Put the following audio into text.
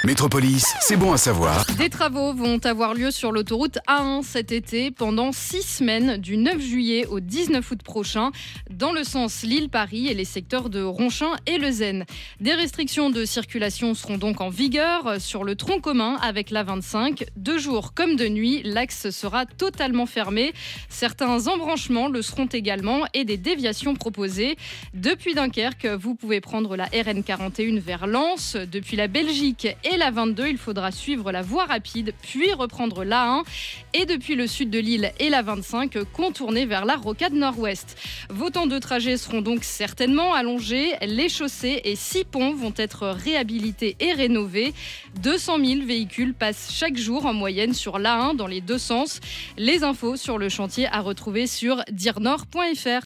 Métropolis, c'est bon à savoir. Des travaux vont avoir lieu sur l'autoroute A1 cet été pendant 6 semaines, du 9 juillet au 19 août prochain, dans le sens Lille-Paris et les secteurs de Ronchin et Lezennes. Des restrictions de circulation seront donc en vigueur sur le tronc commun avec l'A25. De jour comme de nuit, l'axe sera totalement fermé. Certains embranchements le seront également et des déviations proposées. Depuis Dunkerque, vous pouvez prendre la RN41 vers Lens. Depuis la Belgique et la 22, il faudra suivre la voie rapide, puis reprendre l'A1. Et depuis le sud de Lille et la 25, contourner vers la rocade nord-ouest. Vos temps de trajet seront donc certainement allongés. Les chaussées et 6 ponts vont être réhabilités et rénovés. 200 000 véhicules passent chaque jour en moyenne sur l'A1 dans les deux sens. Les infos sur le chantier à retrouver sur dirnord.fr.